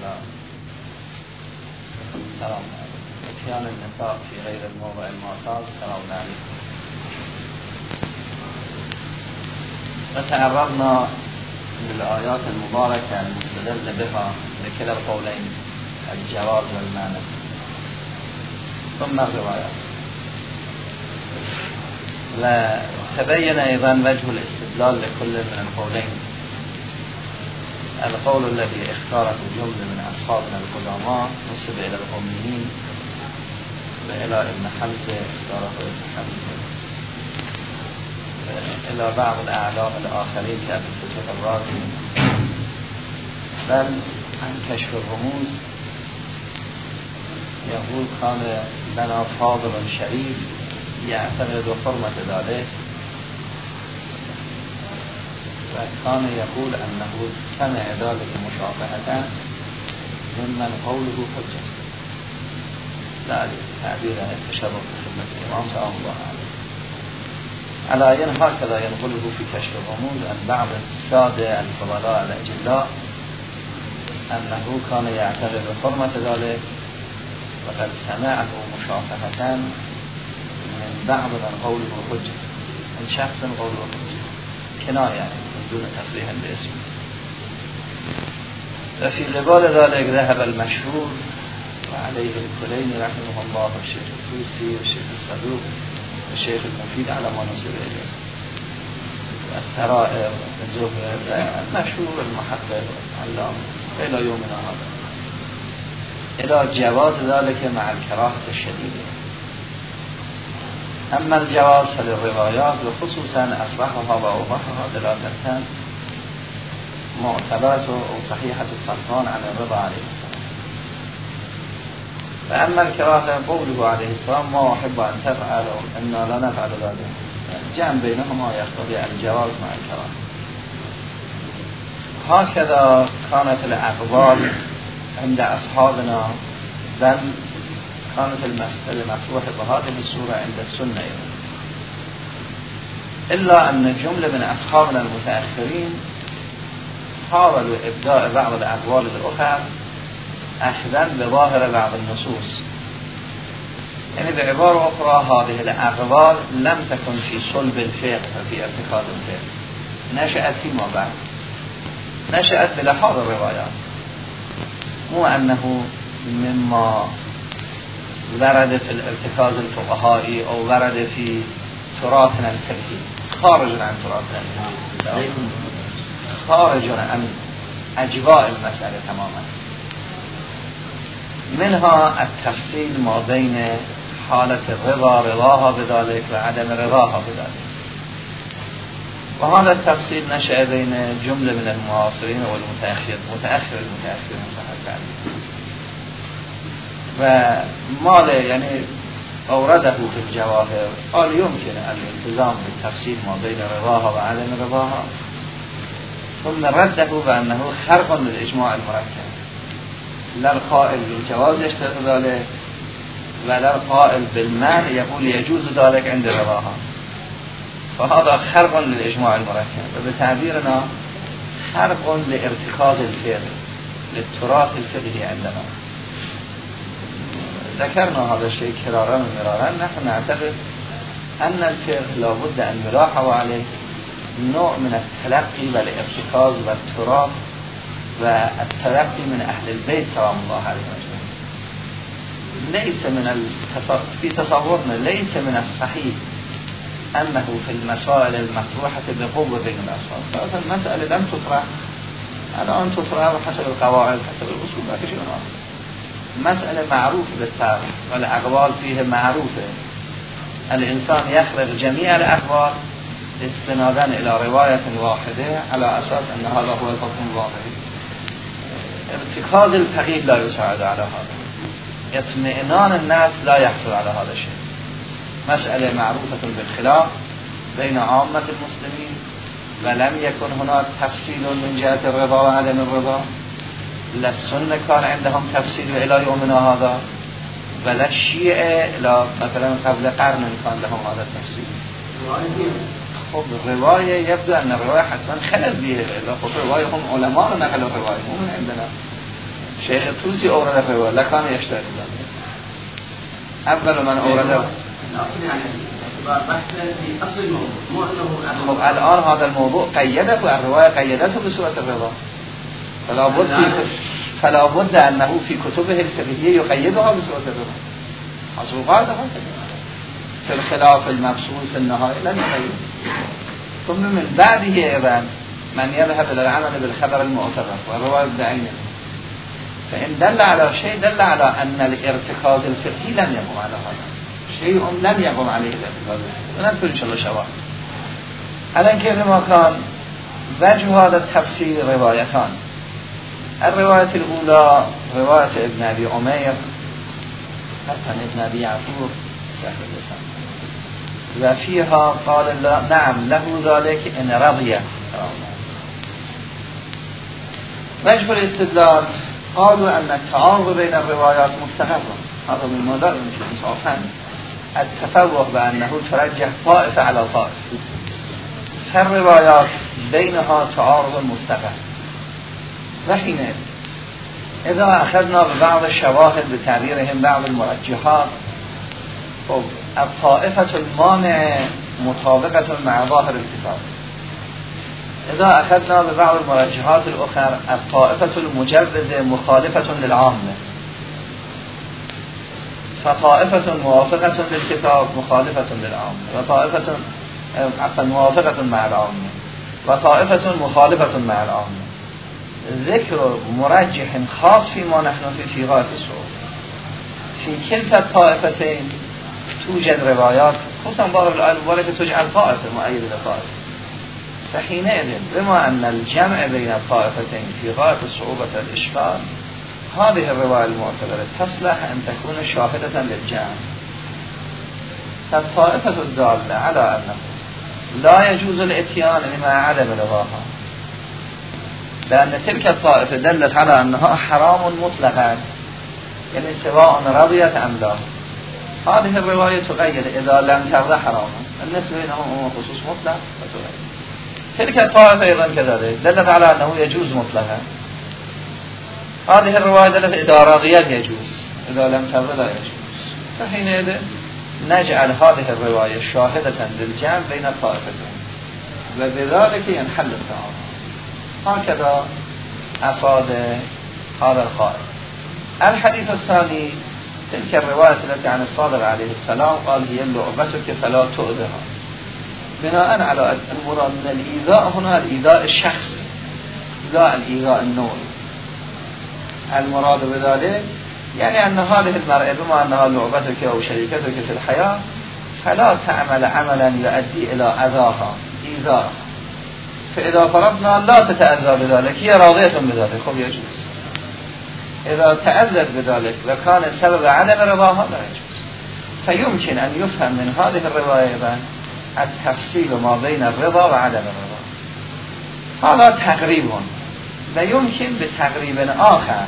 إلى السلام اتيان النساء في غير الموضع المعتاد سلام عليكم. وتعرضنا للآيات المباركة المستدل بها لكلا القولين الجواز والمعنى ثم الروايات. وتبين أيضا وجه الاستدلال لكل من القولين. القول الذي اختاره جملة من أصحابنا القدامى نسب إلى الأميين وإلى ابن حمزة اختاره ابن حمزة إلى بعض الأعلام الآخرين كابن فتح الرازي، بل عن كشف الرموز يقول كان لنا فاضل شريف يعتقد حرمة ذلك، وكان يقول أنه سمع ذلك مشافهة ممن قوله حجة، لا تعبير عن التشرف بخدمة الإمام سلام الله عليه. على ين هكذا ينقله في كشف الرموز عن بعض السادة الفضلاء الأجلاء أنه كان يعتقد حرمة ذلك، وقد سمعه مشافهة من بعض من قوله حجة، من شخص قوله حجة كناية يعني من دون تصريح باسمه. وفي قبال ذلك ذهب المشهور وعليه الكليني رحمه الله والشيخ الطوسي والشيخ الصدوق والشيخ المفيد على ما نسب إليه والسرائر الزهر المشهور المحقق العلامة إلى يومنا هذا إلى جواز ذلك مع الكراهة الشديدة. أما الجواز فللروايات وخصوصا أصلحها وأوضحها دلالة معتبرة وصحيحة السلطان عن الرضا عليه السلام. فأما الكراهة قوله عليه السلام ما أحب أن تفعل إنا لا نفعل ذلك، جمع بينهما يقتضي الجواز مع الكراهة. هكذا كانت الأقوال عند أصحابنا، بل كانت المسألة مطروحة بهذه الصورة عند السنة، إلا أن جملة من أصحابنا المتأخرين حاولوا إبداء بعض الأقوال الأخرى أخذا بظاهر بعض النصوص. يعني بعبارة أخرى هذه الأقوال لم تكن في صلب الفقه وفي ارتكاز الفقه، نشأت فيما بعد، نشأت بلحاظ الروايات، مو أنه مما ورد في الارتكاز الفقهائي أو ورد في تراثنا الفقهي، خارج عن تراثنا الفقهي، خارج عن أجواء المسألة تماما. منها التفصيل ما بين حالة الرضا رضاها بذلك وعدم رضاها بذلك، وهذا التفصيل نشأ بين جملة من المعاصرين والمتأخر وما يعني أورده في الجواهر قال يمكن الالتزام بالتفصيل ما بين رضاها وعدم رضاها، ثم رده بأنه خرق للإجماع المركب، لا القائل بالجواز يشترط ذلك ولا القائل بالمنع يقول يجوز ذلك عند رضاها، فهذا خرق للإجماع المركب، وبتعبيرنا خرق لارتكاز الفقه للتراث الفقهي عندنا. ذكرنا هذا الشيء كرارا ومرارا. نحن نعتقد أن الفقه لابد أن يلاحظ عليه نوع من التلقي والارتكاز والتراث والتلقي من أهل البيت سلام الله عليهم. ليس من في تصورنا ليس من الصحيح أنه في المسائل المطروحة بقوة بين الأصحاب، فالمسألة لم تطرح الآن تطرح حسب القواعد حسب الأصول، لا شيء آخر. مسألة معروفة بالتاريخ والأقوال فيها معروفة، الإنسان يخرج جميع الأقوال استنادا إلى رواية واحدة على أساس أن هذا هو الحكم الواقعي. ارتكاز الفقيه لا يساعد على هذا، اطمئنان الناس لا يحصل على هذا الشيء. مسألة معروفة بالخلاف بين عامة المسلمين، ولم يكن هناك تفصيل من جهة الرضا وعدم الرضا، لا السنة كان عندهم تفصيل إلى يومنا هذا، ولا الشيعة إلى مثلا قبل قرن كان لهم هذا التفصيل. خب الرواية يبدو أن الرواية حتما خلل بها، خب الرواية هم علماء نقل الرواية مو من عندنا. شیخ توسی اورد روایات لکان یشتری اول من اورد خب الان هذا الموضوع قيده والرواية قيدته بصورة الرضا فلا بد أنه في كتبه الفقهية يقيدها بصورة الرضا حسب القاعدة في الخلاف المبسوط في النهاية لن يقيد ثم من بعده أيضا من يذهب إلى العمل بالخبر المعتبر والرواية بعينه فإن دل على شيء دل على أن الارتكاز الفقهي لم يقم على هذا شيء لم يقم عليه الارتكاز ونذكر إن شاء الله شواهد. الآن كيف ما كان وجه هذا التفسير روايتان. الرواية الأولى رواية ابن أبي عمير حتى ابن أبي يعقوب سهل اللسان وفيها قال الله نعم له ذلك إن رضي. وجه الاستدلال قالوا أن التعارض بين الروايات مستقر. هذا من مدار إنصافا التفوق بأنه ترجح طائفة على طائفة فالروايات بينها تعارض مستقر. وحين إذا أخذنا ببعض الشواهد بتعبيرهم بعض المرجحات الطائفة المانعة مطابقة مع ظاهر الكتاب. إذا أخذنا ببعض المرجحات الأخرى الطائفة المجرزة مخالفة للعامة فطائفة موافقة للكتاب مخالفة للعامة وطائفة موافقة مع العامة وطائفة مخالفة مع العامة. ذكر مرجح خاص فيما نحن في غاية الصعوبة. في كلتا الطائفتين توجد روايات خصوصا باب الآية المباركة تجعل طائفة مؤيدة لطائفة فحينئذ بما أن الجمع بين الطائفتين في غاية الصعوبة الإشكال هذه الرواية المعتبرة تصلح أن تكون شاهدة للجمع. فالطائفة الدالة على أنه لا يجوز الاتيان لما عدم رضاها لأن تلك الطائفة دلت على أنها حرام مطلقا يعني سواء رضيت أم لا. هذه الرواية تغير إذا لم ترضى حراما الناس بينهم خصوص مطلق فتغير. تلك الطائفة أيضا كذلك دلت على أنه يجوز مطلقا. هذه الرواية دلت إذا رضيت يجوز إذا لم ترضى لا يجوز. فحينئذ نجعل هذه الرواية شاهدة للجمع بين الطائفتين وبذلك ينحل التعارض. هكذا أفاد هذا القائل. الحديث الثاني تلك الرواية التي عن الصادق عليه السلام قال هي لعبتك فلا تؤذها. بناء على المراد من الإيذاء هنا الإيذاء الشخصي لا الإيذاء النوعي. المراد بذلك يعني أن هذه المرأة بما أنها لعبتك أو شريكتك في الحياة فلا تعمل عملا يؤدي إلى أذاها إيذاء. فإذا فرضنا لا تتأذى بذلك هي راضية بذلك خب يجوز. إذا تأذت بذلك وكان السبب عدم رضاها لا يجوز. فيمكن أن يفهم من هذه الرواية التفصيل ما بين الرضا وعدم الرضا. هذا تقريب ويمكن بتقريب آخر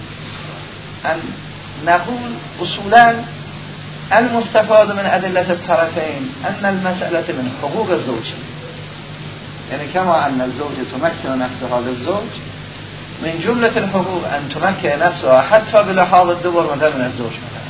أن نقول أصولا المستفاد من أدلة الطرفين أن المسألة من حقوق الزوج يعني كما أن الزوج تمكن نفسها للزوج من جملة الحقوق أن تمكن نفسها حتى بلحاظ الدبر مثل من الزوج مثلا.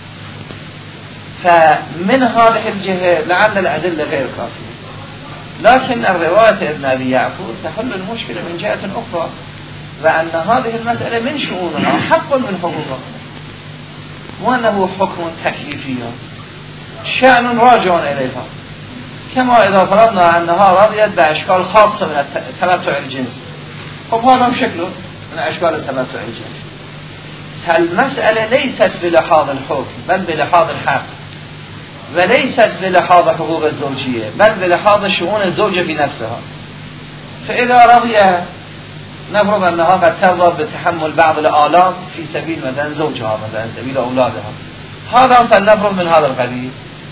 فمن هذه الجهة لعل الأدلة غير كافية لكن الرواية ابن أبي يعقوب تحل المشكلة من جهة أخرى وأن هذه المسألة من شؤونها حق من حقوقها وأنه حكم تكليفي شأن راجع إليها كما إذا فرضنا أنها رضيت بأشكال خاصة من التمتع الجنسي خب هذا شكله من أشكال التمتع الجنسي. فالمسألة ليست بلحاظ الحكم بل بلحاظ الحق وليست بلحاظ حقوق الزوجية بل بلحاظ شؤون الزوجة في نفسها. فإذا رضي نفرض أنها قد ترضى بتحمل بعض الآلام في سبيل مثلا زوجها مثلا سبيل أولادها هذا فلنفرض من هذا القبيل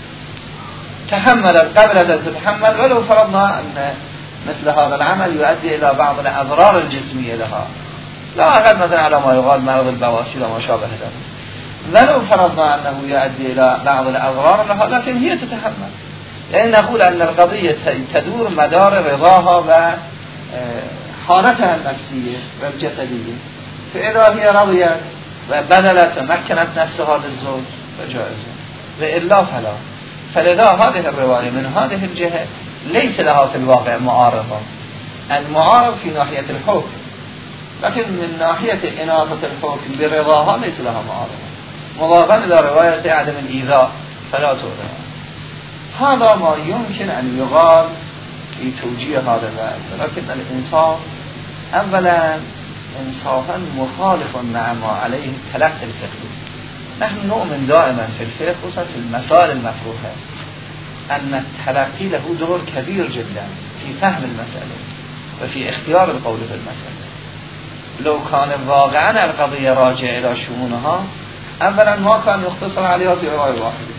تحملت قبل أن تتحمل ولو فرضنا أن مثل هذا العمل يؤدي إلى بعض الأضرار الجسمية لها لا أقل مثلا على ما يقال مرض البواسير وما شابه ذلك ولو فرضنا أنه يؤدي إلى بعض الأضرار لها لكن هي تتحمل يعني نقول أن القضية تدور مدار رضاها وحالتها النفسية والجسدية فالهی رضیت و بدلت و مکنت نفسها للزوج و جائزه و الا فلا. فلذا هذه الرواية من هذه الجهة ليس لها في الواقع معارضة. المعارض في ناحية الحكم، لكن من ناحية إناثة الحكم برضاها ليس لها معارضة. مضافا إلى رواية عدم الإيذاء فلا تؤذى. هذا ما يمكن أن يقال في توجيه هذا الرأي، لكن الإنصاف أولا إنصافا مخالف مع ما عليه التلقي الفقهي. نحن نؤمن دائما في الفقه خصوصا في المسائل المفروحة أن التلقي له دور كبير جدا في فهم المسألة وفي اختيار القول في المسألة. لو كان واقعا القضية راجع إلى شمولها اولا ما كان يختصر عليها في رواية واحدة.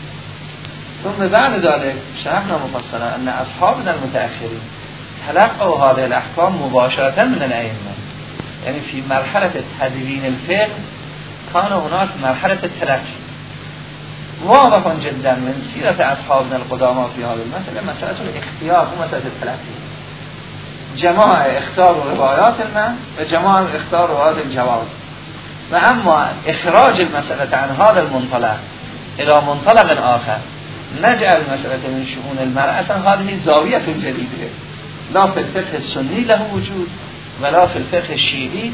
ثم بعد ذلك شرحنا مفصلا أن أصحابنا المتأخرين تلقوا هذه الأحكام مباشرة من الأئمة، يعني في مرحلة تدوين الفقه كان هناك مرحلة التلقي. واضح جدا من سيرة أصحابنا القدامى في هذه المسألة مسألة الاختيار ومسألة التلقي. جماعة اختاروا روايات الماء وجماعة اختاروا روايات الجواز. وأما إخراج المسألة عن هذا المنطلق إلى منطلق آخر نجعل المسألة من شؤون المرأة هذه زاوية جديدة لا في الفقه السني له وجود ولا في الفقه الشيعي.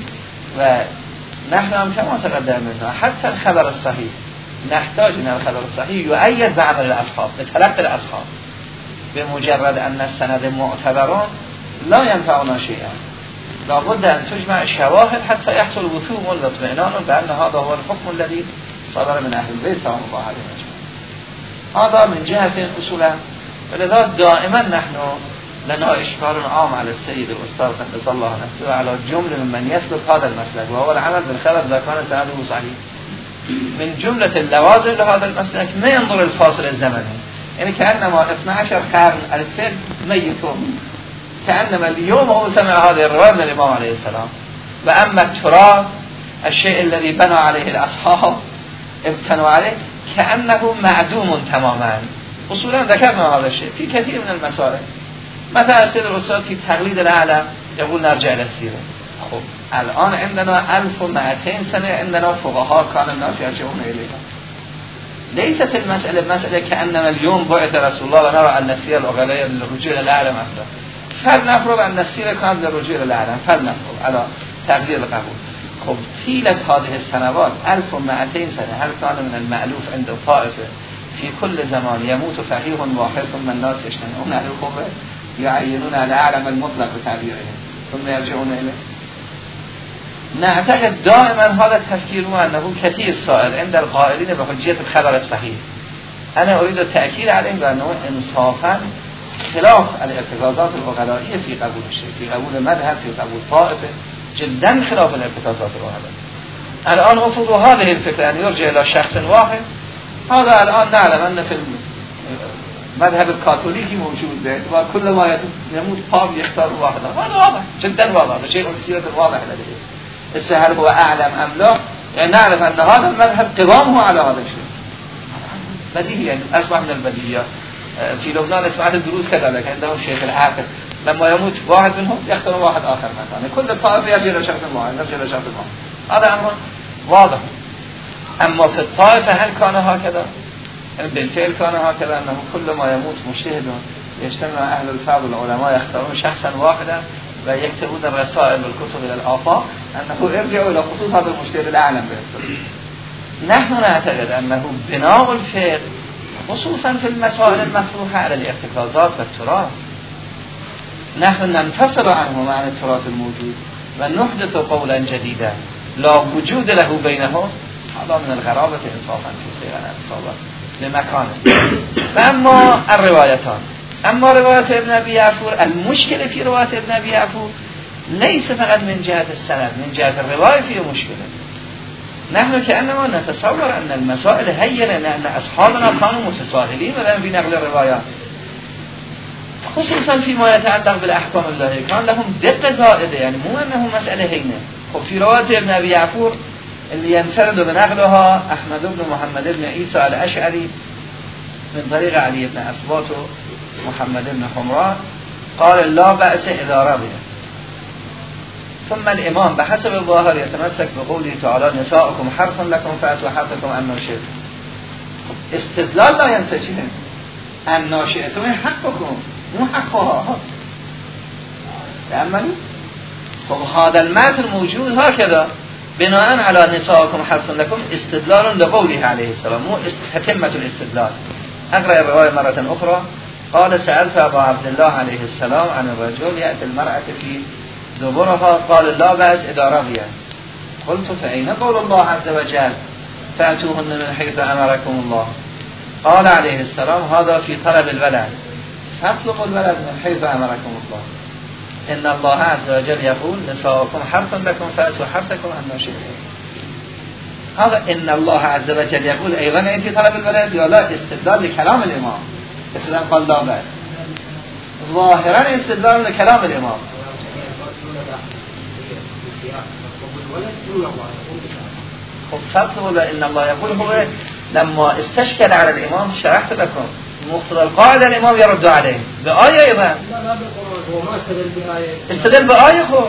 ونحن هم كما تقدم منها حتى الخبر الصحيح نحتاج إلى الخبر الصحيح يؤيد بعمل الأصحاب بتلقي الأصحاب. بمجرد أن السند معتبرون لا ينفعنا شيئا، لابد أن تجمع شواهد حتى يحصل وثوق واطمئنان بأن هذا هو الحكم الذي صدر من أهل البيت سلام الله عليهم. هذا من جهة أصولا. ولذا دائما نحن لنا إشكال عام على السيد الأستاذ قدس الله نفسه على جملة من يسلك هذا المسلك، وهو العمل بالخبر إذا كان سنده صحيح. من جملة اللوازم لهذا المسلك ما ينظر الفاصل الزمني، يعني كأنما 12 قرن الفقه ميتون، كأنما اليوم هو سمع هذه الرواية من الإمام عليه السلام. وأما التراث الشيء الذي بنى عليه الأصحاب ابتنوا عليه كأنه معدوم تماما. أصولا ذكرنا هذا الشيء في كثير من المسائل. مثلا السيد الأستاذ في تقليد الأعلى يقول نرجع إلى السيرة. خب الآن عندنا 1200 سنة عندنا فقهاء كان الناس يرجعون إليها. ليست المسألة مسألة كأنما اليوم بعث رسول الله ونرى أن السيرة الأغلية للرجوع إلى الأعلى مثلا. فلنفرض أن السيرة كانت للرجوع إلى الأعلى، فلنفرض على تقدير القبول. خب طيلة هذه السنوات 1200 سنة هل كان من المألوف عند الطائفة في كل زمان يموت فقيه واحد ثم الناس يجتمعون على الخبر يعينون على أعلم المطلق بتعبيرهم ثم يرجعون إليه؟ نعتقد دائما هذا التفكير هو أنه كثير سائل عند القائلين بحجية الخبر الصحيح. أنا أريد التأكيد عليه بأنه إنصافا خلاف الارتكازات العقلائية في قبول الشيء، في قبول مذهب، في قبول طائفة، جدا خلاف الارتكازات العقلائية. الآن أفرض هذه الفكرة أن يرجع إلى شخص واحد، هذا الآن نعلم أن في المذهب الكاثوليكي موجود به وكل ما يموت قام يختار واحدا. هذا واضح جدا واضح، شيء سيرة واضح لديه. السهل هو أعلم أم لا؟ يعني نعرف أن هذا المذهب قوامه على هذا الشيء بديهي، يعني أصبح من البديهيات. في لبنان اسمعت الدروس كذلك عندهم شيخ العاقل لما يموت واحد منهم يختار واحد آخر مثلا، كل الطائفة يرجع إلى شخص واحد، يرجع إلى شخص واحد. هذا أمر واضح. أما في الطائفة هل كان هكذا؟ يعني بالفعل كان هكذا أنه كل ما يموت مجتهد يجتمع أهل الفضل العلماء يختارون شخصا واحدا ويكتبون الرسائل والكتب إلى الآفاق أنه يرجع إلى خصوص هذا المجتهد الأعلم بالفعل. نحن نعتقد أنه بناء الفقه خصوصا في المسائل المفتوحة على الارتكازات والتراث نحن ننفصل عنه عن التراث الموجود ونحدث قولا جديدا لا وجود له بينهم. هذا من الغرابة إنصافا في سير الأنصاب لمكانه. فأما الروايتان، أما رواية ابن أبي يعفور، المشكلة في رواية ابن أبي يعفور ليس فقط من جهة السند، من جهة الرواية فيه مشكلة. نحن كأنما نتصور أن المسائل هينة لأن أصحابنا كانوا متساهلين ولم في نقل الروايات، خصوصا فيما يتعلق بالأحكام الله كان لهم دقة زائدة، يعني مو أنه مسألة هينة. وفي رواية ابن أبي يعفور اللي ينفرد بنقلها أحمد بن محمد بن عيسى الأشعري من طريق علي بن أسباط محمد بن حمران قال لا بأس إذا رضي. ثم الامام به حسب الظاهر یتمسک به قوله تعالی نساؤکم حرث لکم فأتوا حرثکم أن شئتم. استدلال لا ینتجه أن شئتم حقکم مو حقها. تأملوا. خب هذا المتن موجود هكذا بناء على نساؤكم حرث لكم استدلال لقوله عليه السلام مو تتمة الاستدلال. اقرأ الرواية مرة أخرى. قال سألت أبا عبد الله عليه السلام عن الرجل يأتي المرأة في دبرها قال لا بأس إذا رضيت. قلت فأين قول الله عز وجل فأتوهن من حيث أمركم الله؟ قال عليه السلام هذا في طلب الولد فاطلقوا الولد من حيث أمركم الله. إن الله عز وجل يقول نساؤكم حرث لكم فأتوا حرثكم أن شئتم. هذا إن الله عز وجل يقول أيضا في طلب الولد ولا استدلال لكلام الإمام. استدلال قال لا بأس ظاهرا استدلال لكلام الإمام. خب فضل إن الله يقول هو لما استشكل على الإمام شرحت لكم مقتضى القاعدة الإمام يرد عليه بآية أيضا. لا هو ما استدل بآية. استدل بآية خب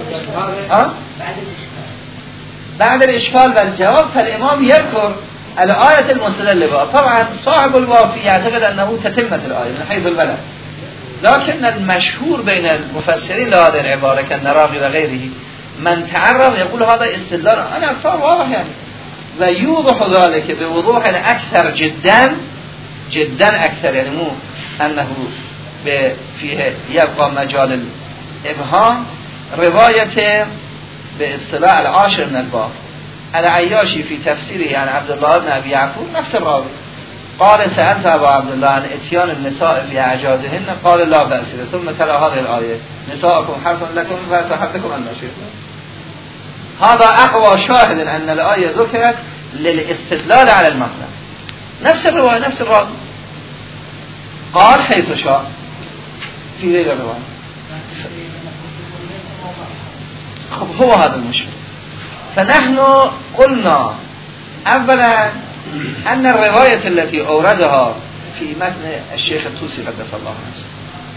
بعد الإشكال والجواب فالإمام يذكر الآية المستدل بها. طبعا صاحب الوافي يعتقد أنه تتمة الآية من حيث البلد، لكن المشهور بين المفسرين لهذه العبارة كالنراغي وغيره من تعرض يقول هذا استدلال أنا أكثر واضح يعني ويوضح ذلك بوضوح أكثر جدا أكثر يعني مو أنه فيه يبقى مجال الإبهام. رواية باصطلاح العاشر من الباب العياشي في تفسيره عن عبد الله بن أبي يعقوب نفس الراوي قال سألت أبا عبد الله عن اتيان النساء في أعجازهن قال لا بأس ثم تلا هذه الآية نساءكم حرث لكم فأتوا حرثكم أن شئتم. هذا أقوى شاهد أن الآية ذكرت للاستدلال على المطلب. نفس الرواية نفس الراوي قال حيث شاء في غير الرواية. خب هو هذا المشكل. فنحن قلنا أولا أن الرواية التي أوردها في متن الشيخ الطوسي قدس الله نفسه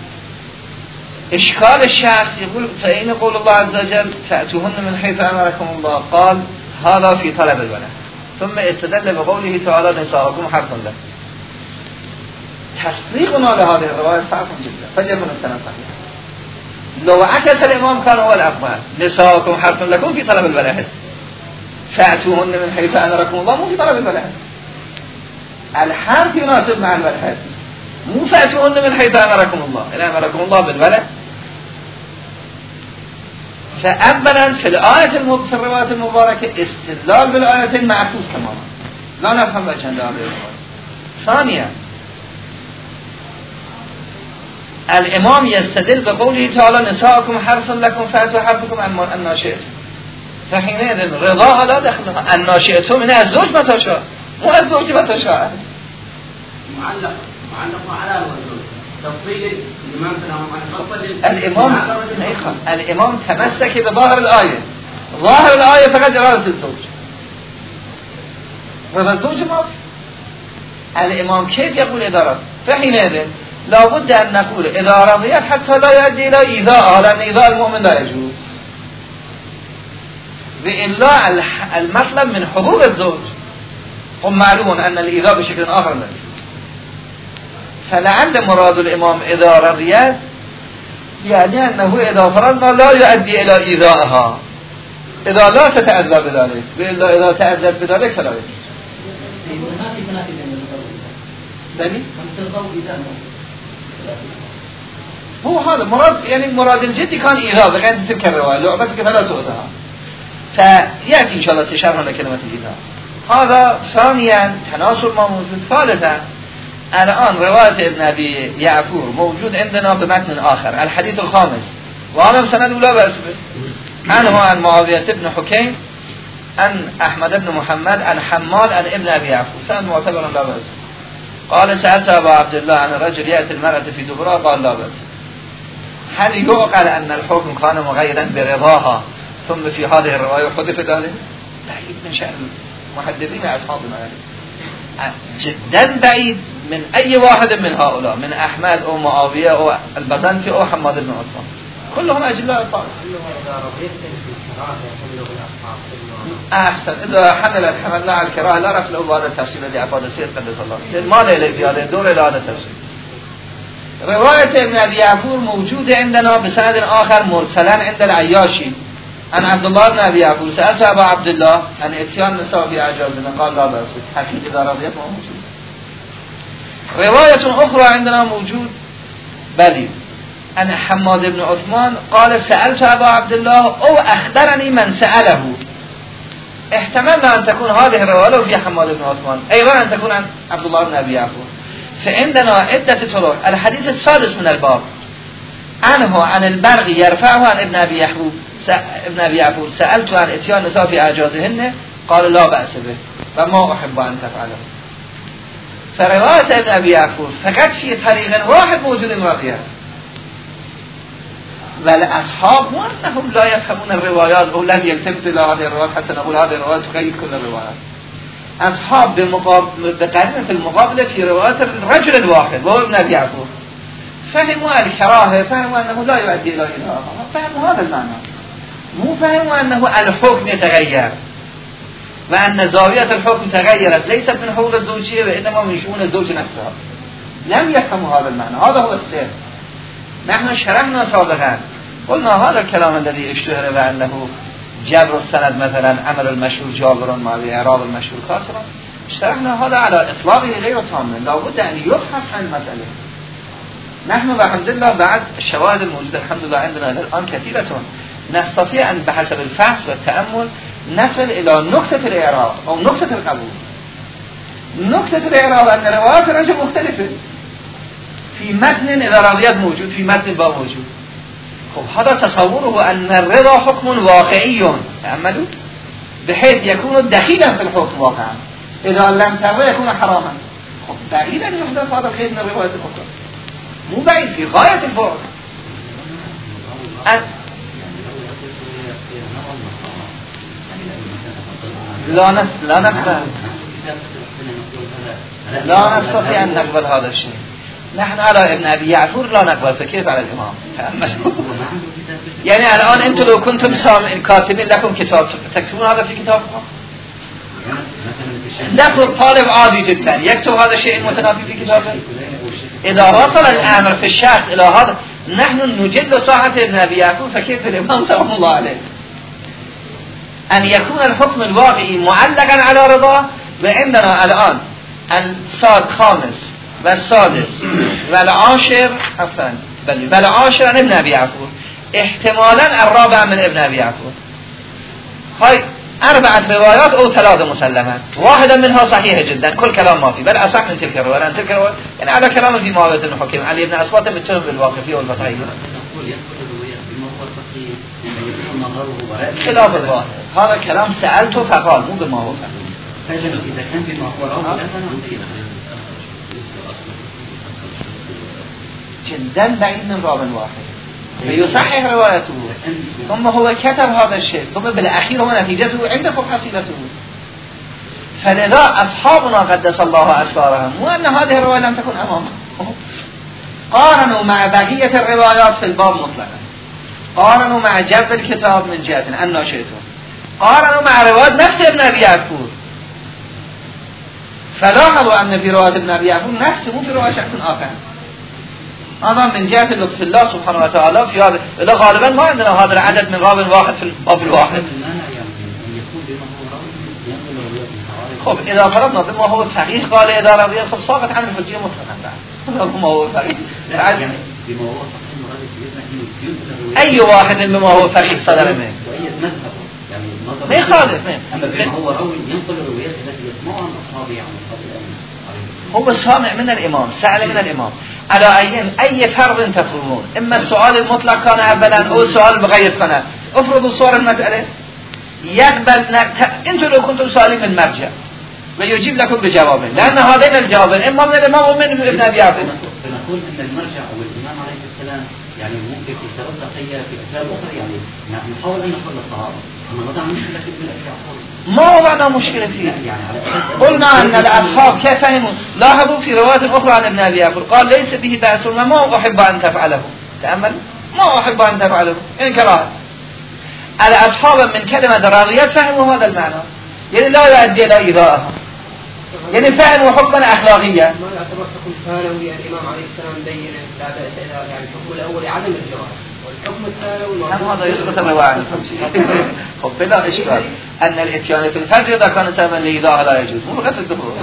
إشكال الشخص يقول فإن قول الله عز وجل فأتوهن من حيث أمركم الله قال هذا في طلب الولد ثم استدل بقوله تعالى نساءكم حرث لكم. تصديقنا لهذه الرواية صعب جدا فليكن السنة صحيحة. لو عكس الإمام كان هو الأفضل نساءكم حرث لكم في طلب الولد فأتوهن من حيث أمركم الله مو في طلب الولد. الحرث يناسب مع الولد مو فأتوهن من حيث أمركم الله إن أمركم الله بالولد. فأولا في الآية في الرواية المباركة استدلال بالآية معكوس تماما لا نفهم وجه هذه الرواية. ثانيا الإمام يستدل بقوله تعالى نساءكم حرث لكم فأتوا حرثكم أن شئتم. فحينئذ رضاها لا دخلها أن شئتم من الزوج متى شاء مو الزوج متى شاء معلق على الزوج تفصيل الإمام تمسك بظاهر الآية. ظاهر الآية فقط إرادة الزوج رضا الزوج ما. الإمام كيف يقول إدارة؟ فحينئذ لابد أن نقول إذا رضيت حتى لا يؤدي إلى إيذاء لأن إيذاء المؤمن لا يجوز وإلا المطلب من حقوق الزوج هم معلوم أن الإيذاء بشكل آخر لا يجوز. فلعل مراد الإمام إذا رضيت يعني أنه إذا فرضنا لا يؤدي إلى إيذائها إذا لا تتأذى بذلك وإلا إذا تأذت بذلك فلا يجوز. هو هذا مراد يعني مراد الجدي كان إيذاء بغير تلك الرواية لعبتك فلا تؤذها فيأتي إن شاء الله تشرح لنا كلمة الإيذاء. هذا ثانيا تناسل ما موجود. ثالثا الآن رواية ابن أبي يعفور موجود عندنا بمتن آخر الحديث الخامس وهذا سند لا بأس به عنه عن معاوية بن حكيم عن أحمد بن محمد عن حمال عن ابن أبي يعفور سند معتبر لا بأس به. قال سألت أبا عبد الله عن الرجل يأتي المرأة في دبرها قال لا بأس. هل يعقل أن الحكم كان مغيرا برضاها ثم في هذه الرواية حذف ذلك؟ بعيد من شأن المحدثين أصحابنا يعني جدا بعيد من أي واحد من هؤلاء من أحمد أو معاوية أو البزنطي أو حماد بن عثمان كلهم أجلاء الطائف. أحسن إذا حملنا على الكراهة لا رفع له بعد التفسير الذي أفاد السيد قدس الله ما له زيادة دور إلى هذا التفسير. رواية ابن أبي يعفور موجودة عندنا بسند آخر مرسلا عند العياشي عن عبد الله بن أبي يعفور سألت أبا عبد الله عن اتيان نساء في أعجازنا قال لا بأس حقيقة إذا رضيت موجود. رواية أخرى عندنا موجود بلي أن حماد بن عثمان قال سألت أبا عبد الله أو أخبرني من سأله. احتمل أن تكون هذه الرواية في حماد بن عثمان أيضا أن تكون عن عبد الله بن أبي يعفور. فعندنا عدة طرق. الحديث السادس من الباب عنه عن البرغي يرفعه عن ابن أبي يعفور سألت عن اتيان نساء في أعجازهن قال لا بأس به وما أحب أن تفعله. فرواية ابن أبي يعفور فقط في طريق واحد موجود مرضية والأصحاب وأنهم لا يفهمون الروايات أو لم يلتفت إلى هذه الروايات حتى نقول هذه الروايات تقيد كل الروايات. أصحاب بقرينة المقابلة في روايات الرجل الواحد وهو ابن أبي يعفور فهموا الكراهة فهموا أنه لا يؤدي إلى إله فهموا هذا المعنى مو فهموا أنه الحكم يتغير وأن زاوية الحكم تغيرت ليست من حقوق الزوجية وإنما من شؤون الزوج نفسها. لم يفهموا هذا المعنى. هذا هو السر. نحن شرحنا سابقا قلنا هذا الكلام الذي اشتهر بأنه جبر السند مثلا عمل المشهور جابر مع الإعراب المشهور كاسرا شرحنا هذا على إطلاقه غير تام لابد أن يبحث عن المسألة. نحن والحمد لله بعد الشواهد الموجودة الحمد لله عندنا الآن كثيرة نستطيع أن بحسب الفحص والتأمل نصل إلى نقطة الإعراب أو نقطة القبول. نقطة الإعراب أن روايات الرجل مختلفة في متن إذا رضيت موجود في متن الباب موجود. خب هذا تصوره أن الرضا حكم واقعي تأملوا بحيث يكون دخيلا في الحكم واقعا إذا لم ترضى يكون حراما. خب بعيد أن يحدث هذا الخير من الرواية الأخرى مو بعيد في غاية البعد. لا نستطيع أن نقبل هذا الشيء. نحن على ابن أبي يعفور لا نقبل فكيف على الإمام تأملوا. يعني الآن أنتم لو كنتم كاتبين لكم كتاب تكتبون هذا في كتابكم؟ نقول طالب عادي جدا يكتب هذا الشيء متنافي في كتابه. إذا وصل الأمر في الشخص إلى هذا نحن نجل صاحة ابن أبي يعفور فكيف الإمام سلام الله عليه أن يكون الحكم الواقعي معلقا على رضاه. وعندنا الآن الخامس والسادس والعاشر والعاشر عن ابن أبي يعفور احتمالا الرابع من ابن أبي يعفور. هاي 4 روايات أو 3 مسلمة واحدة منها صحيحة جدا كل كلام ما فيه بل أصح من تلك الرواية لأن تلك الرواية يعني على كلام في معاوية الحكيم علي بن أسوات متهم بالواقفية والبطعية خلاف الظاهر. هذا كلام سألته فقال مو بما هو إذا كان بما هو راوي جدا بعيد من راو واحد ويصحح روايته ثم هو كتب هذا الشيء ثم بالأخير هو نتيجته عندكم حصيلته. فلذا أصحابنا قدس الله أسرارهم وأن هذه الرواية لم تكن أمامهم قارنوا مع بقية الروايات في الباب مطلقا قارنوا مع جب الكتاب من جهة أن ناشئته قارنوا مع رواية نفس ابن أبي يعفور فلاحظوا أن في رواية ابن أبي يعفور نفسه مو في رواية شخص آخر. هذا من جهة لطف الله سبحانه وتعالى في هذا إذا غالبا ما عندنا هذا العدد من راو واحد في الباب الواحد. خب إذا فرضنا بما هو الفقيه قال إذا رضي خب ساقط عن الحجية مطلقا بما هو الفقيه أي واحد بما هو فقيه صدر منه ما يخالف أما بما هو راوي ينقل الروايات التي يسمعها من أصحابه عن الأصحاب هو سامع من الإمام سأل من الإمام على أي فرض تفرضون إما السؤال المطلق كان أولا أو السؤال بغير قناة افرضوا صور المسألة يقبل أنتم لو كنتم سؤالين من مرجع ويجيب لكم بجوابين لأن هذين الجوابين إما من الإمام ومن ابن أبي يعفور. فنقول أن المرجع أو الإمام عليه السلام يعني ممكن في تربطية في أسباب أخرى يعني نحاول أن نحل الصحابة أما وضع مشكلة في ابن أبي يعفور ما وضعنا مشكلة فيه. قلنا أن الأصحاب كيف فهموا لاحظوا في روايات أخرى عن ابن أبي يعفور قال ليس به بأس وما أحب أن تفعله. تأمل ما أحب أن تفعله إن كراهة. الأصحاب من كلمة رغيت فهموا هذا المعنى، يعني لا يؤدي إلى إيذائها، يعني فهموا حكما أخلاقيا. ما يعتبر حكم ثانوي الإمام عليه السلام بين لا بأس إلى يعني الحكم الأول عدم الجواز، والحكم الثانوي هذا يسقط الرواية عن الخمسين. خب بلا إشكال أن الإتيان في الفرج إذا كان سببا لإيذاء لا يجوز، مو فقط الدخول.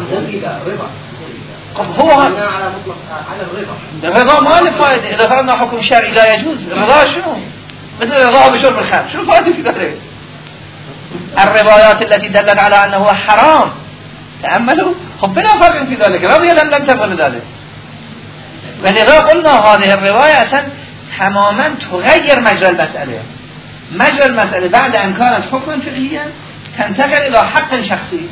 هو على مطلق على الرضا ما له فائدة. إذا فرضنا حكم شرعي لا يجوز، الرضا شنو؟ مثل الرضا بشرب الخمر، شنو فائدة في ذلك؟ الروايات التي دلت على أنه حرام تأملوا، خب بلا فرق في ذلك، رضي لم تفعل ذلك. ولذا قلنا هذه الرواية أصلا تماما تغير مجرى المسألة. مجرى المسألة بعد أن كانت حكما فقهيا تنتقل إلى حق شخصي.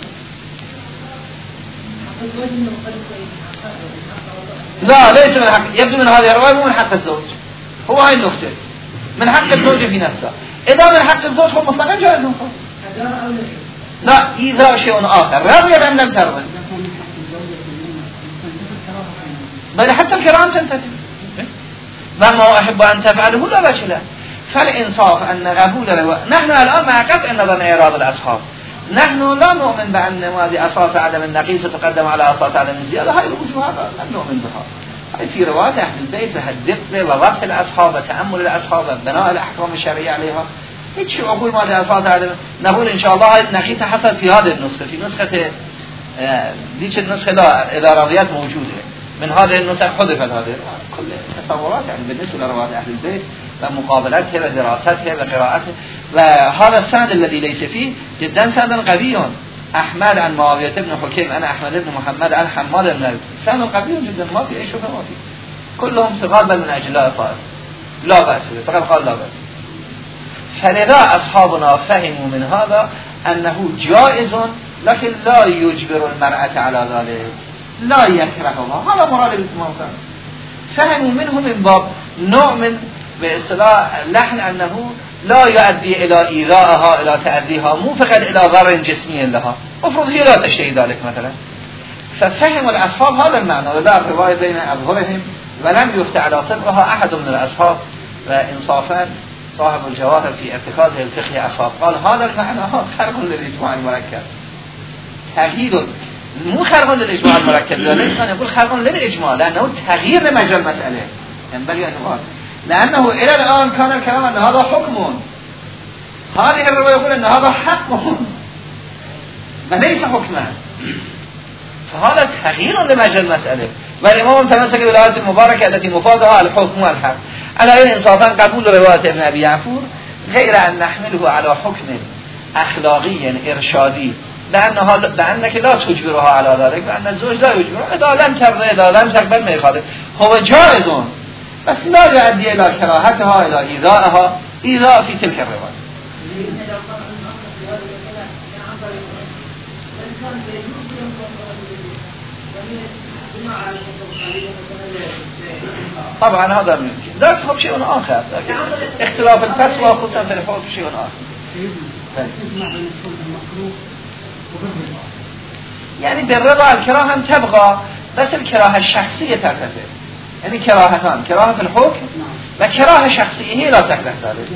لا ليس من حق، يبدو من هذه الرواية مو من حق الزوج، هو هاي النقطة، من حق الزوج في نفسه. إذا من حق الزوج هو مطلقا جائز. لا إذا شيء آخر رضي أم لم ترضي، بل حتى الكرام تنتهي. وما أحب أن تفعله لا بأس له. فالإنصاف أن قبول الرواية، نحن الآن مع قطع النظر من إعراض الأصحاب، نحن لا نؤمن بأن هذه أساس عدم النقيصة تقدم على أساس عدم الزيادة، هاي الوجوهات لا نؤمن بها. هاي في رواية أهل البيت بهالدقة ووقت الأصحاب وتأمل الأصحاب بناء الأحكام الشرعية عليها. هيك أقول ما هذه أساس عدم، نقول إن شاء الله هاي النقيصة حصل في هذه النسخة، في نسخة ديك النسخة لا إذا رضيت موجودة، من هذه النسخ حذفت هذه كل تصورات يعني بالنسبة لروايات أهل البيت ومقابلاتها ودراساتها وقراءاتها. وهذا السند الذي ليس فيه جدا سند قوي. أحمد عن معاوية بن حكيم أنا أحمد بن محمد عن حماد بن سند قوي جدا، ما في أي شبهة، ما في، كلهم ثقات بل من أجل لا بأس فقط قال لا بأس. فلذا أصحابنا فهموا من هذا أنه جائز لكن لا يجبر المرأة على ذلك، لا يكرهها، هذا مراد الإمام. فهموا منه من باب نوع من باصطلاح لحن أنه لا يؤدي إلى إيذائها إلى تأذيها، مو فقط إلى ضرر جسمي لها، مفروض هي لا تشتهي ذلك مثلا. ففهم الأصحاب هذا المعنى، ولا الرواية بين أظهرهم ولم يفتح على صدرها أحد من الأصحاب. وإنصافا صاحب الجواهر في ارتكازه الفقهي أصاب قال هذا المعنى خرق للإجماع المركب، تغيير مو خرق للإجماع المركب، ليس يقول خرق للإجماع لأنه تغيير لمجرى المسألة ينبغي أن يقال، لأنه إلى الآن كان الكلام أن هذا حكم، هذه الرواية يقول أن هذا حق وليس حكما، فهذا تغيير لمجرى المسألة. والإمام تمسك بالآية المباركة التي مفادها الحكم والحق. على أي إنصافا قبول رواية ابن أبي يعفور غير أن نحمله على حكم أخلاقي إرشادي، لأنك لا تجبرها على ذلك، لأن الزوج لا يجبرها، إذا لم ترضى إذا لم تقبل ما يخالف، هو جائز بس لا يؤدي إلى كراهتها إلى إيذائها إيذاء في تلك الرواية. طبعا هذا ممكن، ذلك هو شيء آخر، اختلاف الفتوى خصوصا في الحكم شيء آخر. يعني بالرضا الكراهة تبغى، بس الكراهة الشخصية ترتفع، يعني كراهتان، كراهة في الحكم وكراهة شخصية هي لا تكره ذلك.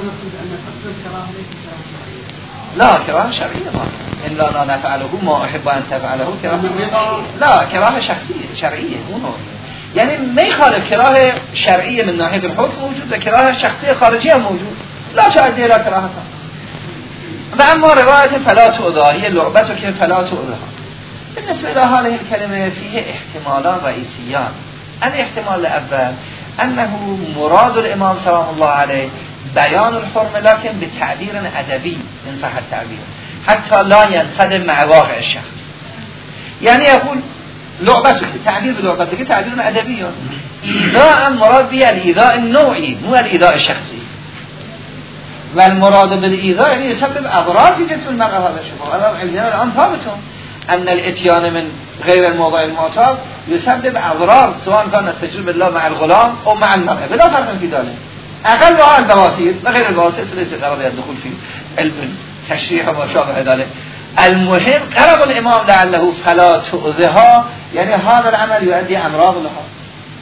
لا كراهة شرعية ما إن لا نفعله ما أحب أن تفعله كراهة، لا كراهة شخصية شرعية مو نوع. يعني ما يخالف كراهة شرعية من ناحية الحكم موجود وكراهة شخصية خارجية موجود، لا تؤدي إلى كراهتها. فأما رواية فلا تؤذى هي لعبتك فلا تؤذها. بالنسبة إلى هذه الكلمة فيه احتمالان رئيسيان. الاحتمال الأول أنه مراد الإمام سلام الله عليه بيان الحرمة لكن بتعبير أدبي إن صح التعبير، حتى لا ينصدم مع واقع الشخص. يعني يقول لعبتك، تعبير بلعبتك تعبير أدبي، إيذاء مراد به الإيذاء النوعي مو الإيذاء الشخصي. والمراد بالإيذاء يعني يسبب أضرار في جسم المرأة. هذا الشيء علميا الآن ثابتون أن الإتيان من غير الموضع المعتاد يسبب أضرار سواء كانت تجربة الله مع الغلام أو مع المرأة بلا فرق في ذلك. أقلها البواسير وغير البواسير ليس غرض الدخول في علم التشريح وما شابه ذلك. المهم قرب الإمام لعله فلا تؤذها، يعني هذا العمل يؤدي أمراض لها.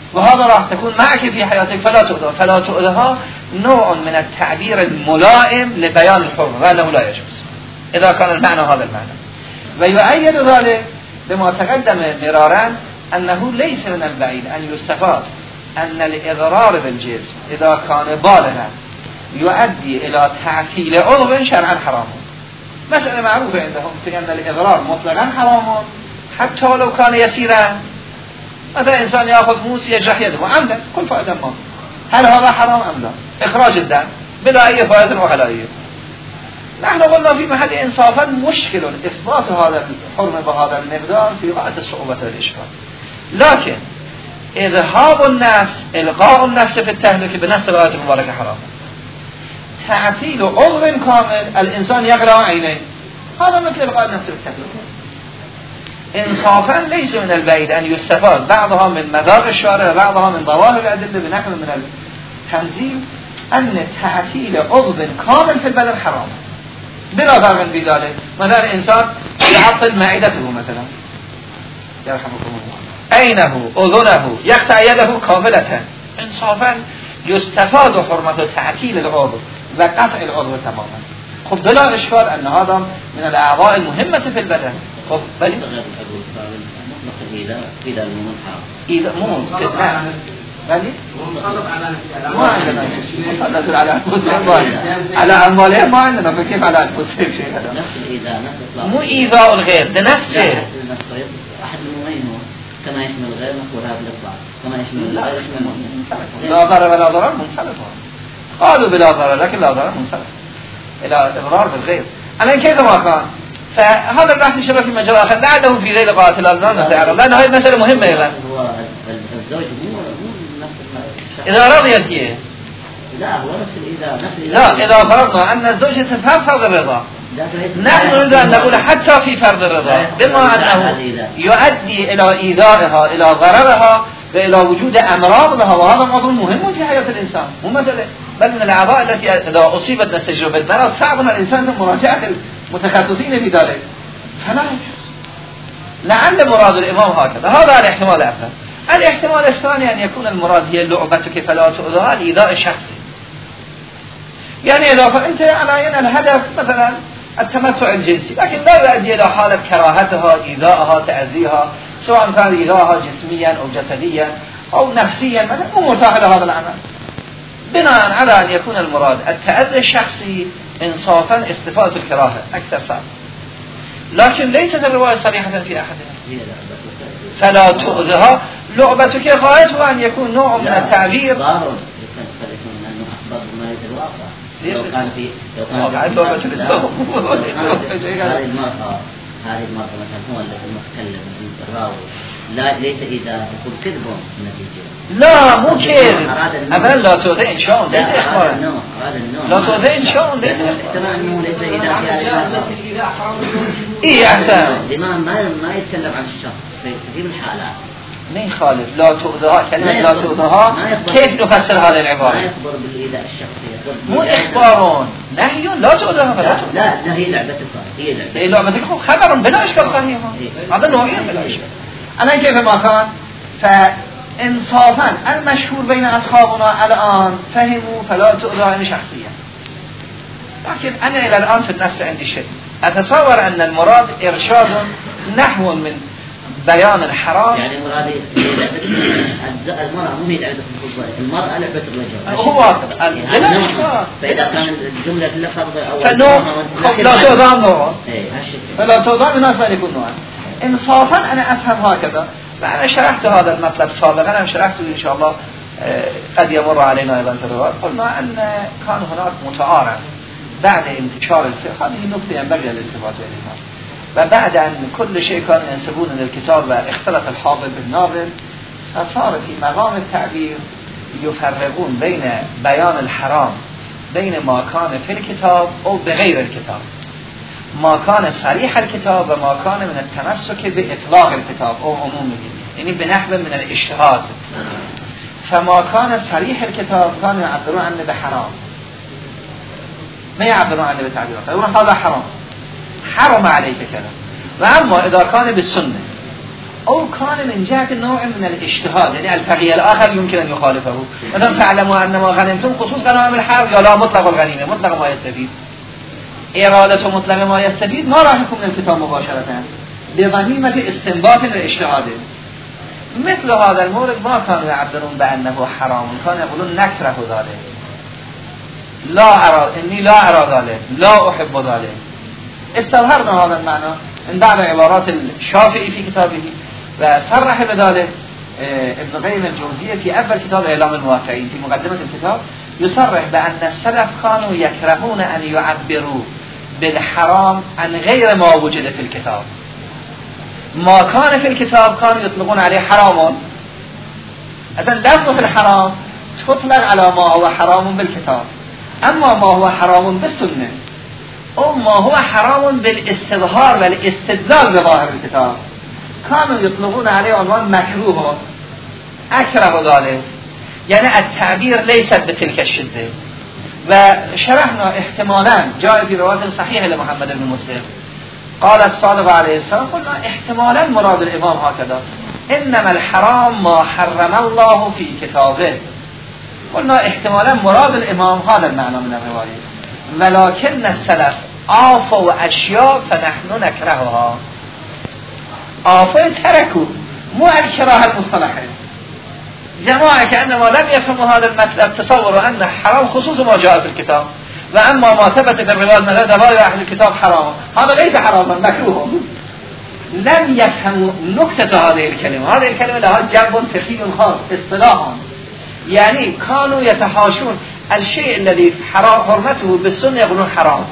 وهذا راح تكون معك في حياتك فلا تؤذها نوع من التعبير الملائم لبيان الحرمة وأنه لا يجوز إذا كان المعنى هذا المعنى. ويؤيد ذلك بما تقدم مرارا أنه ليس من البعيد أن يستفاد أن الإضرار بالجسم إذا كان بالغا يؤدي إلى تعطيل عضو شرعا حرام. مسألة معروفة عندهم في أن الإضرار مطلقا حرام حتى لو كان يسيرا. مثلا إنسان يأخذ موس يجرح يده عمدا كل فائدة ما، هل هذا حرام أم لا؟ إخراج الدم بلا أي فائدة وحلائية. نحن قلنا في محل إنصافا مشكل إثبات هذا الحرمة بهذا المقدار في غاية الصعوبة والإشكال، لكن إذهاب النفس إلقاء النفس في التهلكة بنفس الآية المباركة حرام. تعطيل عضو كامل الإنسان يقرأ عينيه هذا مثل إلقاء النفس في التهلكة. إنصافا ليس من البعيد أن يستفاد بعضها من مذاق الشارع وبعضها من ظواهر الأدلة بنحو من التنزيل أن تعطيل عضو كامل في البدن حرام بلا فرق بذلك. مثلا إنسان يعطل معدته مثلا يرحمكم الله عينه أذنه يقطع يده كاملة، إنصافا يستفاد حرمة تعطيل العضو وقطع العضو تماما. خب بلا إشكال أن هذا من الأعضاء المهمة في البدن. خب بلي إذا مو بلي ما عندنا مصلث على على أموالهم ما عندنا فكيف على أنفسهم شيء هذا نفس الإيذاء مو إيذاء الغير ده نفسه أحد المؤمنين كما يشمل الغير مقولها بالإطلاق كما يشمل الغير يشمل لا ضرر ولا ضرر منصرف. قالوا بلا ضرر لكن لا ضرر منصرف إلى إضرار بالغير. أنا كيف ما كان فهذا البحث شبه في مجال آخر لعله في غير قاعة الأذنان نتعرض لأن هذه مسألة مهمة أيضا. الزوج مو نفس إذا رضيت فيه لا هو نفس الإذا لا إذا فرضنا أن الزوجة تفهم فرض الرضا نحن نريد أن نقول حتى في فرض الرضا بما أنه يؤدي إلى إيذائها إلى ضررها وإلى وجود أمراض لها وهذا موضوع مهم في حياة الإنسان مو مثلا بل من الأعضاء التي إذا أصيبت نستجوب بالمرض صعب على الإنسان مراجعة المتخصصين في ذلك فلا يجوز. لعل مراد الإمام هكذا هذا الاحتمال الأول. الاحتمال الثاني أن يكون المراد هي لعبتك فلا تؤذها الإيذاء الشخصي، يعني إذا فأنت على الهدف مثلا التمتع الجنسي لكن لا يؤدي إلى حالة كراهتها إيذائها تأذيها سواء كان إيذائها جسميا أو جسديا أو نفسيا مثلا مو مرتاح لهذا العمل بناء على أن يكون المراد التأذي الشخصي إنصافا استفادة الكراهة أكثر صعب. لكن ليست الرواية صريحة في أحدها فلا تؤذها لعبتك غايته أن يكون نوع من التعبير لو كان في هذه المرأة مثلا هو المتكلم الراوي لا ليس إذا يكون كذب النتيجة لا مو كذب أبدا لا تؤذي إن شاء الله ليس إخبار لا تؤذي إن شاء الله ليس إذا إيه أحسن الإمام ما يتكلم عن الشخص في كثير من الحالات ما يخالف لا تؤذها كلمة لا تؤذها كيف نفسر هذه العبارة؟ ما يخبر بالإيذاء الشخصي مو إخبار نهي لا تؤذها لا هي لعبتك هي لعبتك خبر بلا إشكال صحيح هذا نوعيا بلا إشكال. أنا كيف ما كان فإنصافا المشهور بين أصحابنا الآن فهموا فلا تؤذها شخصيا، لكن أنا إلى الآن في النفس عندي شيء أتصور أن المراد إرشاد نحو من بيان الحرام يعني مرادي المرأة مو هي لعبة الخطبة المرأة لعبة الرجل هو فإذا كان الجملة اللفظ أو لا تؤذى نوع فلا تؤذى الناس أن يكون نوعا. إنصافا أنا أفهم هكذا وأنا شرحت هذا المطلب سابقا أنا شرحته إن شاء الله قد يمر علينا أيضا في الرواية. قلنا أن كان هناك متعارف بعد انتشار الفقه هذه النقطة ينبغي الالتفات إليها وبعد أن كل شيء كانوا ينسبون للكتاب واختلف الحافظ بالناظر فصار في مقام التعبير يفرقون بين بيان الحرام بين ما كان في الكتاب أو بغير الكتاب، ما كان صريح الكتاب وما كان من التمسك بإطلاق الكتاب أو عمومه يعني بنحو من الاجتهاد. فما كان صريح الكتاب كانوا يعبرون عنه بحرام ما يعبرون عنه بتعبيرات يقولون هذا حرام حرم عليك كذا. وأما إذا كان بالسنة او كان من جهة نوع من الاجتهاد، يعني الفقيه الاخر يمكن ان يخالفه. مثلا فاعلموا انما غنمتم خصوص غنائم الحرب یا لا مطلق الغنیمه، مطلق ما يستفيد. اراده مطلق ما يستفيد ما راح يكون من الكتاب مباشرة بغنيمة استنباط واجتهاد. مثل هذا المورد ما كانوا يعبرون بأنه حرام، كانوا يقولون نكره ذلك، لا أرى إني لا أرى ذلك، لا أحب ذلك. استظهرنا هذا المعنى من بعض عبارات الشافعي في كتابه، وصرح بذلك ابن قيم الجوزية في أول كتاب إعلام الموقعين في مقدمة الكتاب، يصرح بأن السلف كانوا يكرهون أن يعبروا بالحرام عن غير ما وجد في الكتاب. ما كان في الكتاب كانوا يطلقون عليه حرام. إذن لفظ الحرام تطلق على ما هو حرام بالكتاب، أما ما هو حرام بالسنة أو ما هو حرام بالاستظهار والاستدلال بظاهر الكتاب كانوا يطلقون عليه عنوان مكروه، أكره ذلك، يعني التعبير ليست بتلك الشدة. وشرحنا احتمالا جاء في رواية صحيحة لمحمد بن مسلم قال الصادق عليه السلام قلنا احتمالا مراد الإمام هكذا، إنما الحرام ما حرم الله في كتابه. قلنا احتمالا مراد الإمام هذا المعنى من الرواية، ولكن السلف عافوا أشياء فنحن نكرهها. عافوا تركوا مو الكراهة المصطلحة. جماعة كأنما لم يفهموا هذا المطلب، تصوروا أن حرام خصوص ما جاء في الكتاب، وأما ما ثبت في الرواية من رواية أهل الكتاب حرام، هذا ليس حراما مكروه. لم يفهموا نكتة هذه الكلمة. هذه الكلمة لها جنب فقهي خاص اصطلاحا، يعني كانوا يتحاشون الشيء الذي حرمته بالسنة يقولون حرام.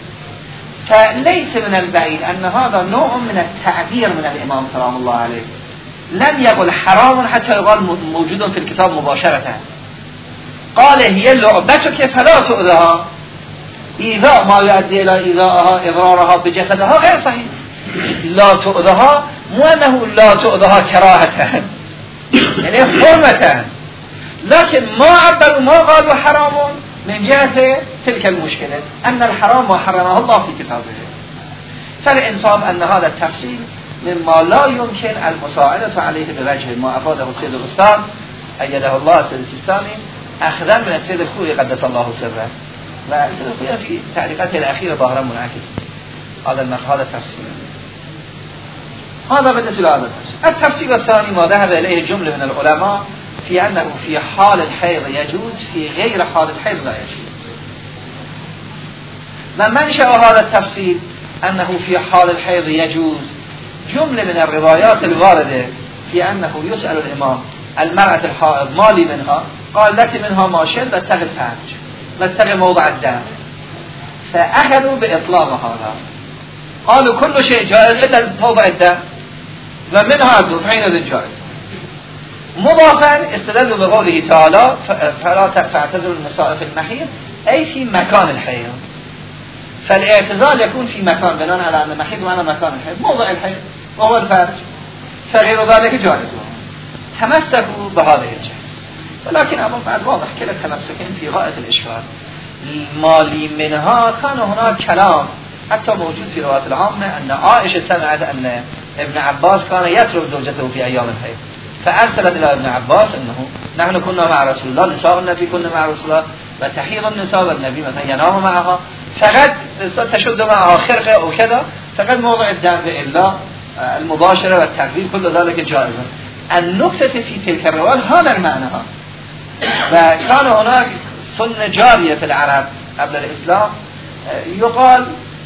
فليس من البعيد أن هذا نوع من التعبير من الإمام سلام الله عليه، لم يقل حرام حتى يقال موجود في الكتاب مباشرة. قال هي لعبتك فلا تؤذها، إيذاء ما يؤدي إلى إيذائها إضرارها بجسدها غير صحيح. لا تؤذها مو أنه لا تؤذها كراهة يعني حرمة، لكن ما عبروا ما قالوا حرام من جهة تلك المشكلة أن الحرام ما حرمه الله في كتابه. فالإنصاف أن هذا التفصيل مما لا يمكن المساعدة عليه بوجه ما أفاده السيد الأستاذ أيده الله السيد السيستاني أخذا من السيد الخوئي قدس الله سره، والسيد الخوئي في تعليقاته الأخيرة ظاهرا منعكس هذا التفصيل. هذا بالنسبة لهذا التفصيل. التفصيل الثاني ما ذهب إليه جملة من العلماء في أنه في حال الحيض يجوز، في غير حال الحيض لا يجوز. من منشأ هذا التفصيل أنه في حال الحيض يجوز جملة من الروايات الواردة في أنه يسأل الإمام المرأة الحائض ما لي منها، قال لك منها ما شئت بتغي الفرج بتغي موضع الدم، فأخذوا بإطلاق هذا، قالوا كل شيء جائز إلا موضع الدم ومنها الدفعين للجائز. مضافا استدلوا بقوله تعالى فلا تعتذروا النساء في المحيض أي في مكان الحيض، فالاعتزال يكون في مكان بناء على أن المحيض معنى مكان الحيض موضع الحيض وهو الفرج، فغير ذلك جائز. تمسكوا بهذه الجهة، ولكن أمر بعد واضح كلا تمسكين في غاية الإشكال. المالي منها كان هناك كلام حتى موجود في رواية العامة أن عائشة سمعت أن ابن عباس كان يترك زوجته في أيام الحيض، فأرسلت إلى ابن عباس أنه نحن كنا مع رسول الله، نساء النبي كنا مع رسول الله، وتحيض النساء والنبي مثلا ينام معها، فقد تشد معها خرقة أو كذا، فقد موضع الدم إلا المباشرة والتقبيل كل ذلك جائزا. النكتة في تلك الرواية هذا المعنى، وكان هناك سنة جارية في العرب قبل الإسلام يقال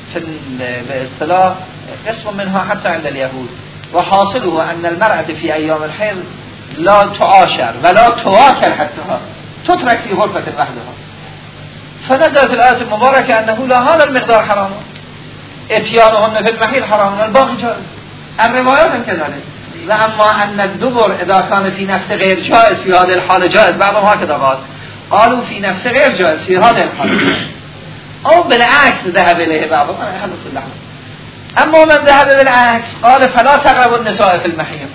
باصطلاح قسم منها حتى عند اليهود، وحاصله أن المرأة في أيام الحيض لا تعاشر ولا تواكل حتى تترك في غرفة وحدها. فنزلت الآية المباركة أنه لا هذا المقدار حرام، اتيانهن في المحيض حرام والباقي جائز. الروايات كذلك. وأما أن الدبر إذا كان في نفس غير جائز في هذه الحالة جائز، بعضهم هكذا قالوا في نفس غير جائز في هذه الحالة، أو بالعكس ذهب إليه بعضهم. أنا أخلص اللحظة. أما من ذهب بالعكس قال فلا تقربوا النساء في المحيض،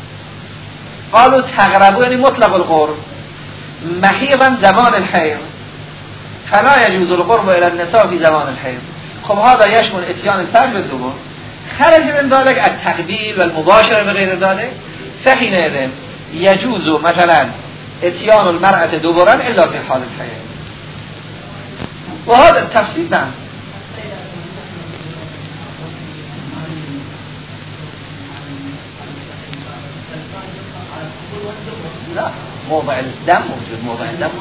قالوا تقربوا يعني مطلق القرب، محيضا زمان الحيض، فلا يجوز القرب إلى النساء في زمان الحيض. خب هذا يشمل اتيان الفرج بالدبر، خرج من ذلك التقبيل والمباشرة بغير ذلك فحينئذ يجوز مثلا اتيان المرأة دبرا إلا في حال الحيض. وهذا التفسير نعم. لا موضع الدم موجود، موضع الدم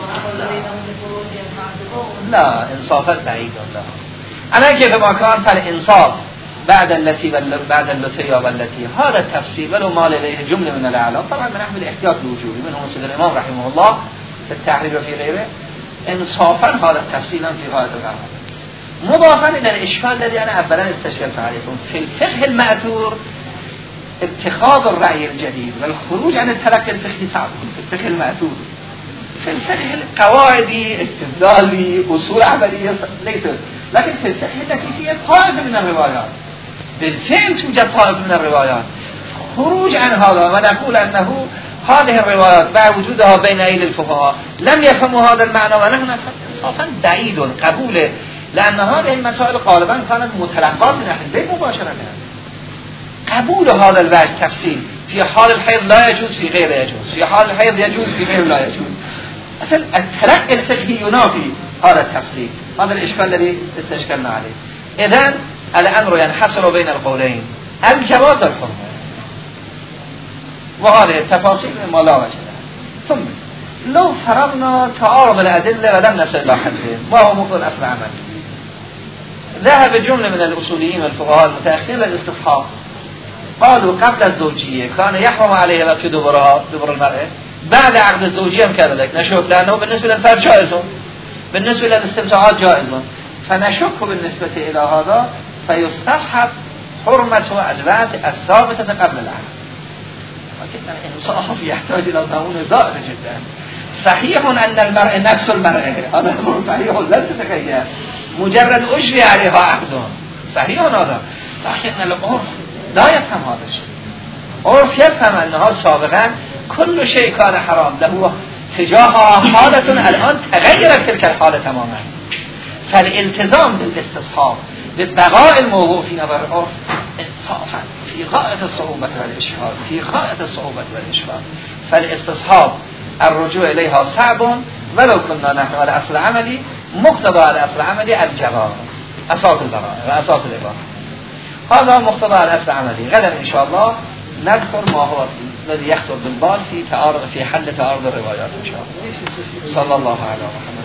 لا انصافا بعيد. لا أنا كيف ما كان فالإنصاف بعد التي بعد اللتي والتي هذا التفسير ولو مال إليه جملة من الأعلام طبعا من أحمد الاحتياط الوجوبي منهم سيد الإمام رحمه الله في التحرير وفي غيره انصافا هذا التفسير في غاية الغرض. مضافا إلى الإشكال الذي أنا أولا استشكلت عليكم في الفقه المأثور اتخاذ الرأي الجديد والخروج عن التلقي الفقهي صعب في الفقه المأثور. في الفقه القواعدي استدلالي أصول عملية ليست، لكن في الفقه التي فيها طائفة من الروايات بالفعل توجد طائفة من الروايات خروج عن هذا ونقول أنه هذه الروايات مع وجودها بين أيدي الفقهاء لم يفهموا هذا المعنى ونحن انصافا بعيد قبوله، لأن هذه المسائل غالبا كانت متلقات من أهل البيت مباشرة. قبول هذا الوجه تفصيل في حال الحيض لا يجوز في غير يجوز، في حال الحيض يجوز في غير لا يجوز. أصلا التلقي الفقهي ينافي هذا التفصيل. هذا الإشكال الذي استشكلنا عليه. إذن الأمر ينحصر بين القولين الجواز الحرمة، وهذه التفاصيل ما لا وجه لها. ثم لو فرضنا تعارض الأدلة ولم نصل إلى حدهم ما هو مفضل أصل عمل، ذهب جملة من الأصوليين والفقهاء المتأخرين للاستصحاب، قالوا قبل الزوجية كان يحرم عليه لبس دبر المرأة، بعد عقد الزوجية كذلك نشك، لأنه بالنسبة للفرد جائز، بالنسبة للاستمتاعات جائز، فنشك بالنسبة إلى هذا فيستصحب حرمة الوقت الثابتة قبل العقد. لكن الإنصاف يحتاج إلى ضمون ظاهر جدا. صحيح أن المرأة نفس المرأة، هذا أمر صحيح لا تتغير، مجرد أجري عليها عقد، صحيح هذا، لكن العرف لا يفهم هذا الشيء. عرف يفهم أنها سابقا كل شيء كان حرام له تجاهها حالة الآن تغيرت تلك الحالة تماما، فالالتزام بالاستصحاب ببقاء الموضوع في نظر العرف انصافا في غاية الصعوبة والإشكال، في غاية الصعوبة والإشكال. فالاستصحاب الرجوع إليها صعب ولو كنا نحن على أصل عملي، مقتضى على أصل عملي الجواز، أساس البراءة وأساس الإباحة، هذا مقتضى على أصل عملي. غدا إن شاء الله نذكر ما هو الذي يخطر بالبال في حل تعارض الروايات إن شاء الله. صلى الله عليه وسلم.